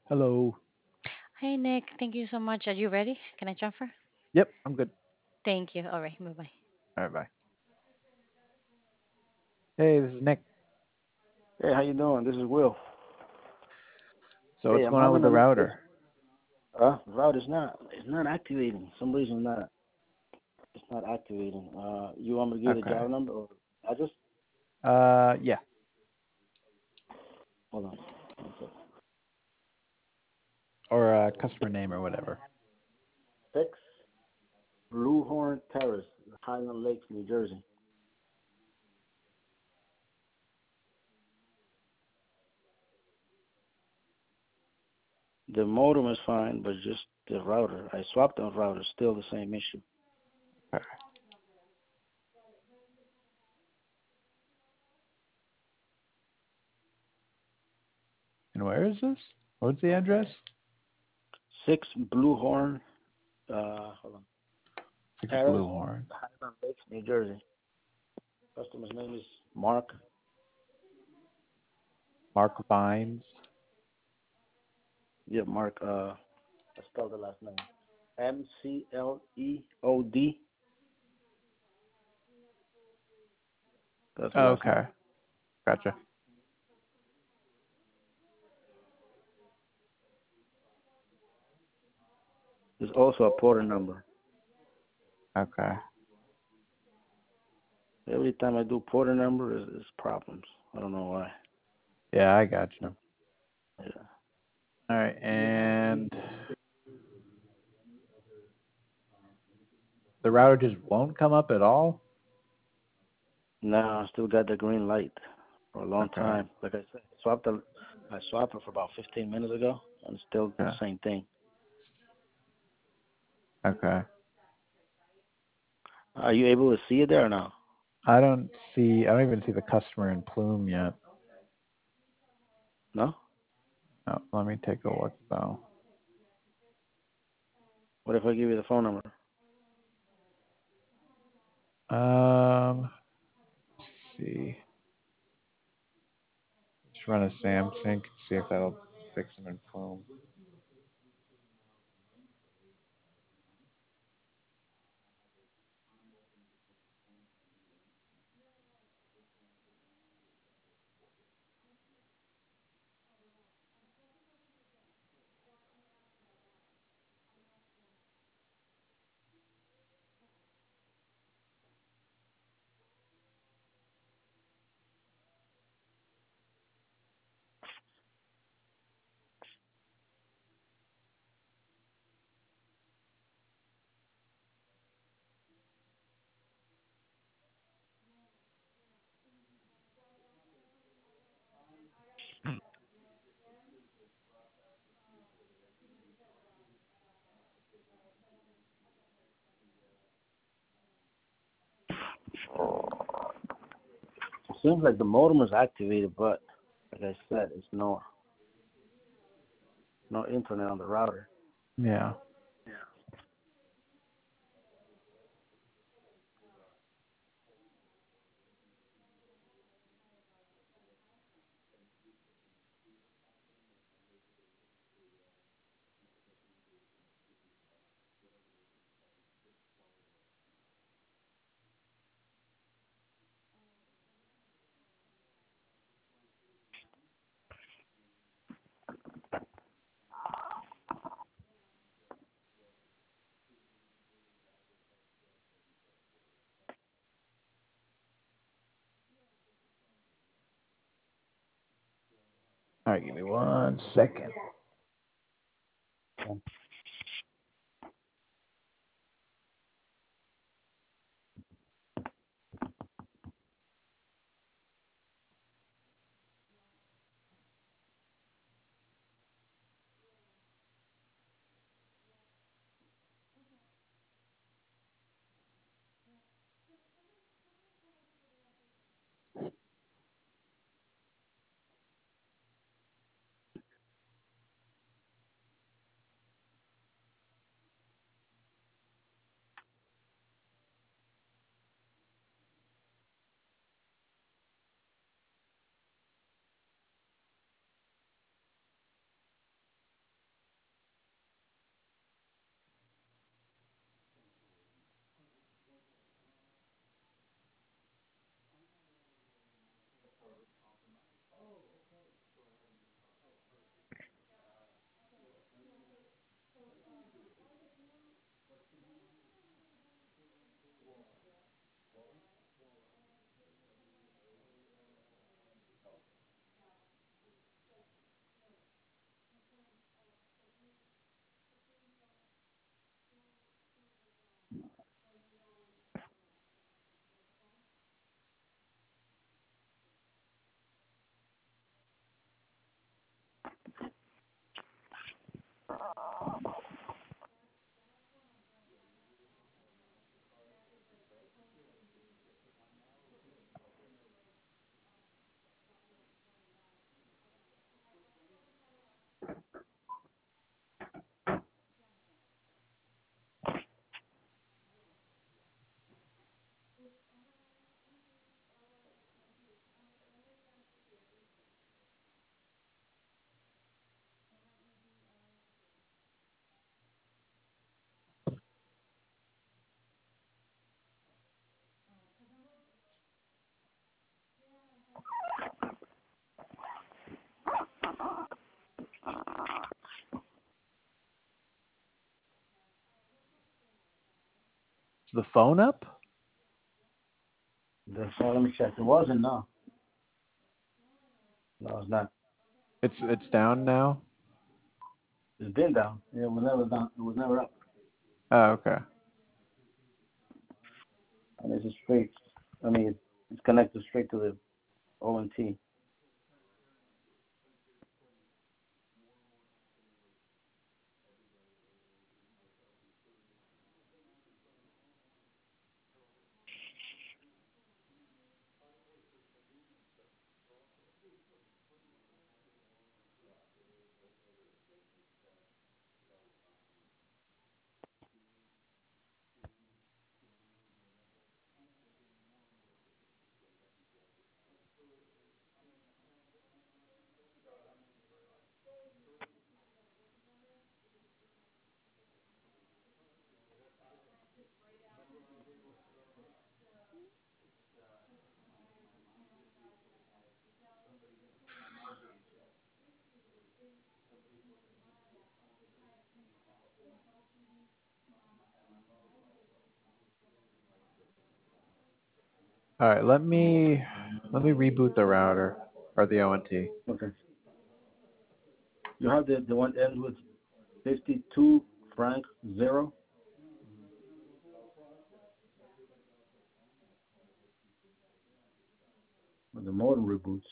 Hello. Hi, Nick. Thank you so much. Are you ready? Can I transfer? Yep, I'm good. Thank you. All right. Bye bye. All right, bye. Hey, this is Nick. Hey, how you doing? This is Will. So Hey, what's I'm going on with having the a little issue. router? Route is not activating. For some reason not it's not activating. You want me to give you the Okay. Java number or address? Yeah. Hold on. One second. Or customer name or whatever. Six Bluehorn Terrace, Highland Lakes, New Jersey. The modem is fine, but just the router. I swapped the router, still the same issue. Okay. And where is this? What's the address? Six Bluehorn, hold on, Six Terrace, Bluehorn. Highland Lakes, New Jersey. Customer's name is Mark. Mark Vines. Yeah, Mark. I spelled the last name. Mcleod. That's the Oh, last name. okay. Gotcha. There's also a porter number. Okay. Every time I do porter number, is problems. I don't know why. Yeah, I gotcha. Yeah. All right. And the router just won't come up at all? Now I still got the green light for a long Okay. time. Like I said, I swapped it for about 15 minutes ago, and it's still the Okay. same thing. Okay. Are you able to see it there or no? I don't even see the customer in Plume yet. No? Oh, let me take a look though. What if I give you the phone number? Let's see. Just run a Samsync, see if that'll fix them in Chrome. It seems like the modem is activated, but like I said, it's no internet on the router. Yeah. All right, give me 1 second. Is the phone up? So let me check. It wasn't, no. No, it's not. It's down now. It's been down. Yeah, it was never down. It was never up. Oh, okay. And it's just straight. I mean, it's connected straight to the ONT. All right, let me reboot the router or the ONT. Okay. You have the one that ends with 52 franc 0. When the modem reboots.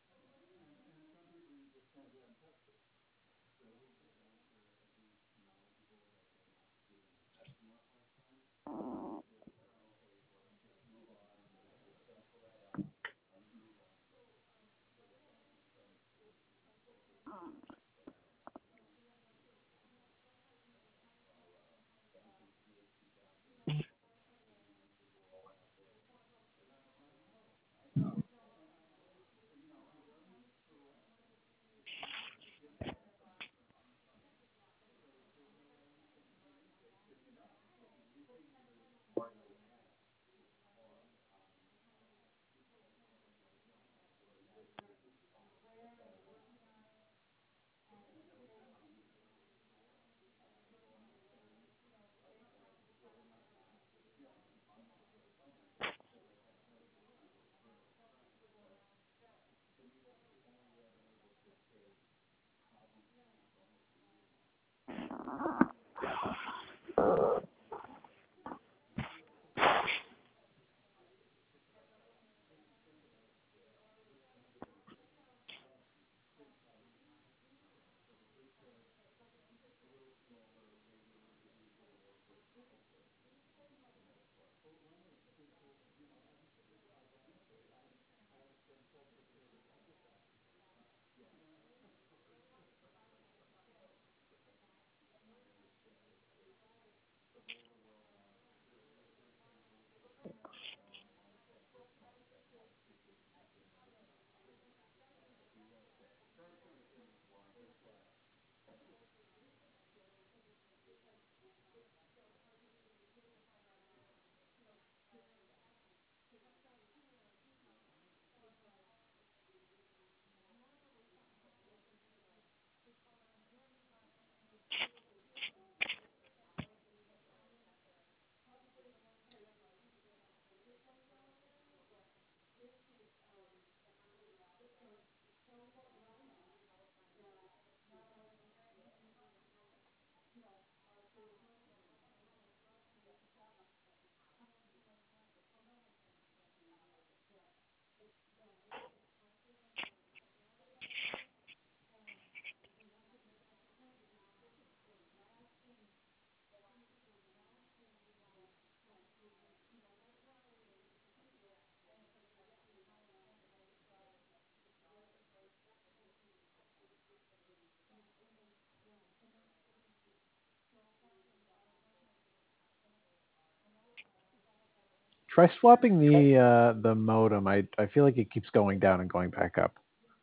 Try swapping the modem. I feel like it keeps going down and going back up.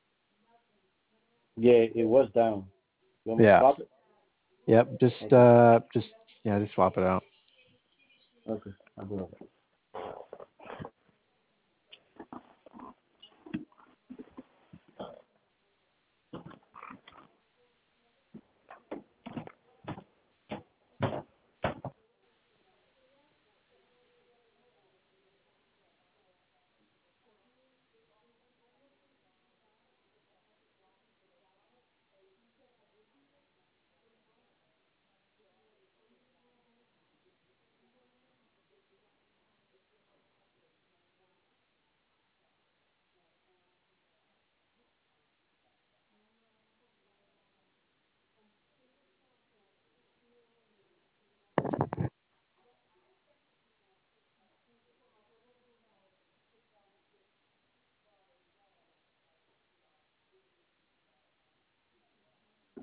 Yeah, it was down. You want me to Yeah. swap it? Yep. Okay. Just swap it out. Okay. I'll do it.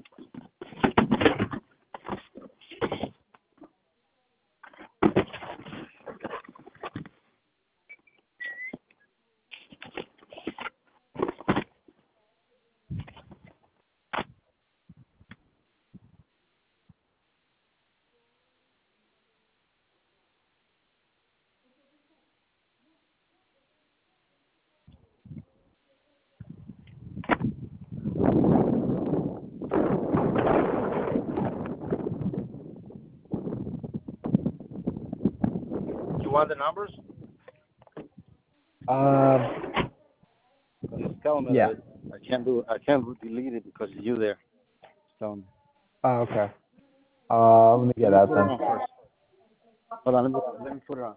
You want the numbers? Just tell me Yeah. that I can't delete it because it's you there. Tell me. Oh, okay. Let me Let get me out put it on then. first. Hold on, let me put it on.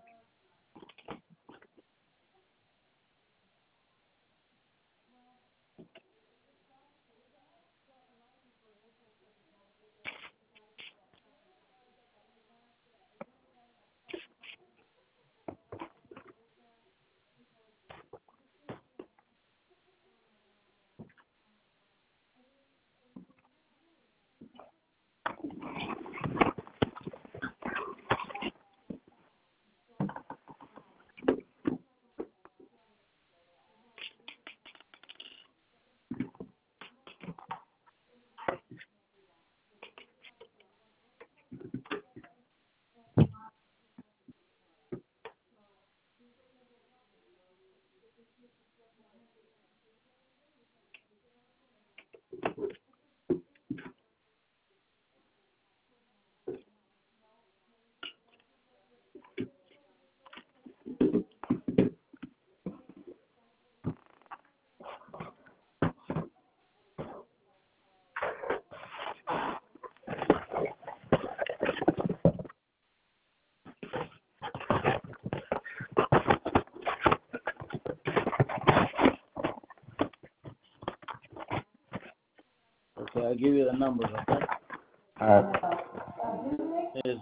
Okay, I'll give you the numbers. Okay. All right. Is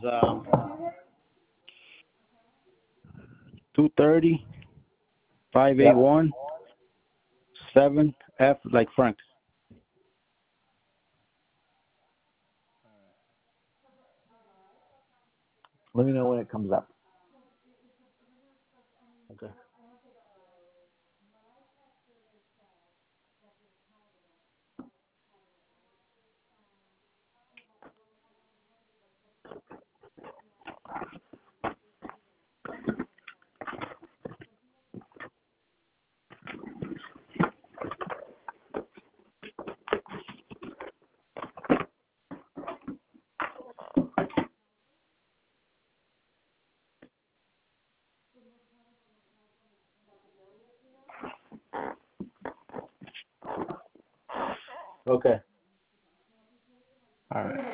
230 581 7F like Frank. Let me know when it comes up. Okay. Okay. All right.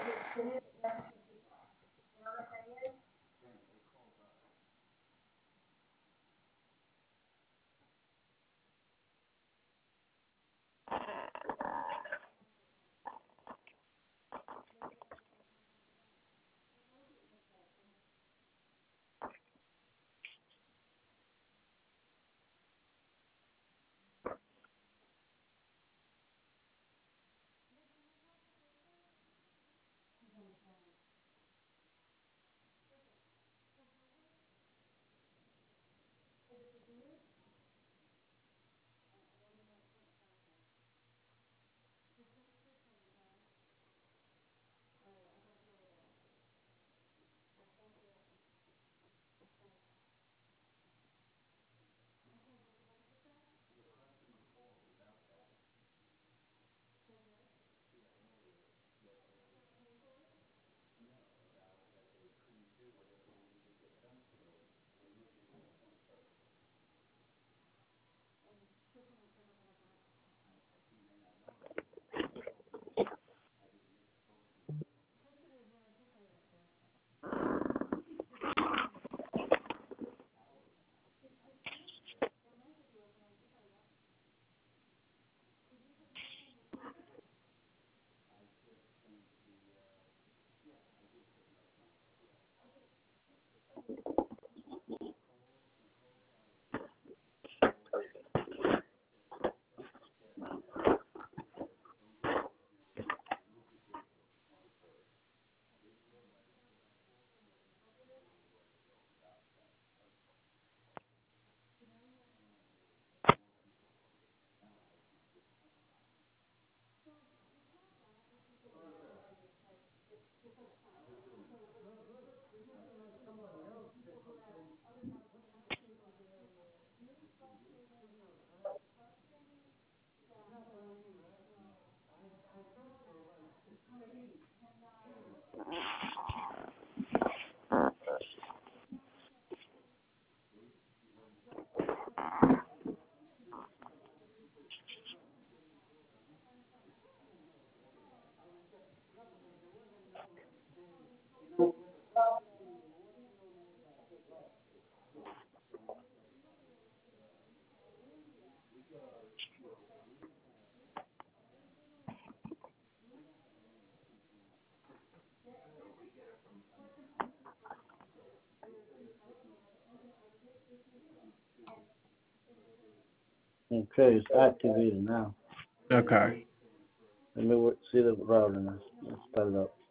Okay, it's activated now. Okay. Let me see the router now. Let's start it up.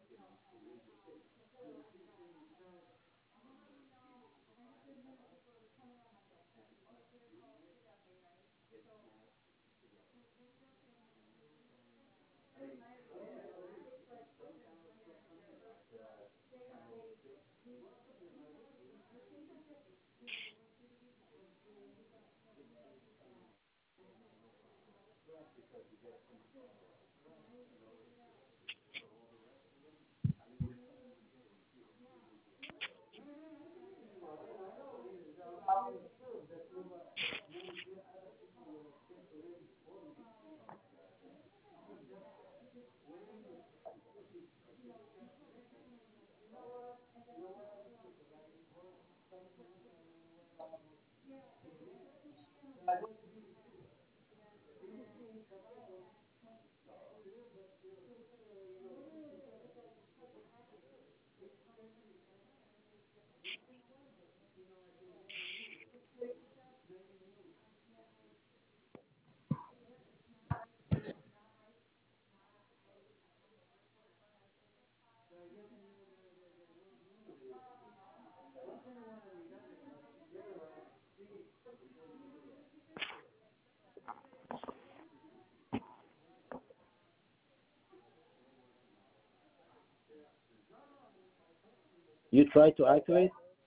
You try to activate?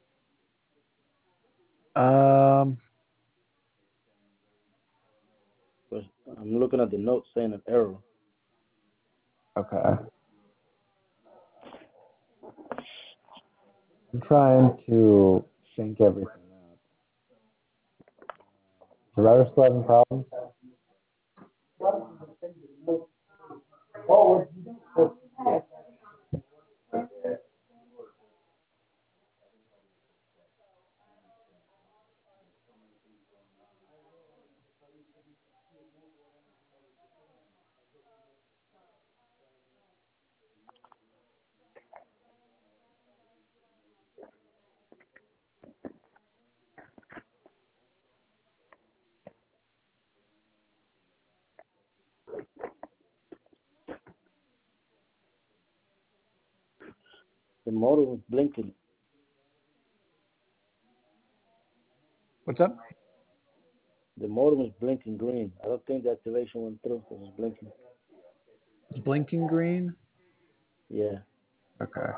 Um. 'Cause I'm looking at the notes saying an error. Okay. I'm trying to sync everything up. The router still having problems? The modem is blinking. What's up? The modem is blinking green. I don't think the activation went through because it's blinking. It's blinking green. Yeah. Okay.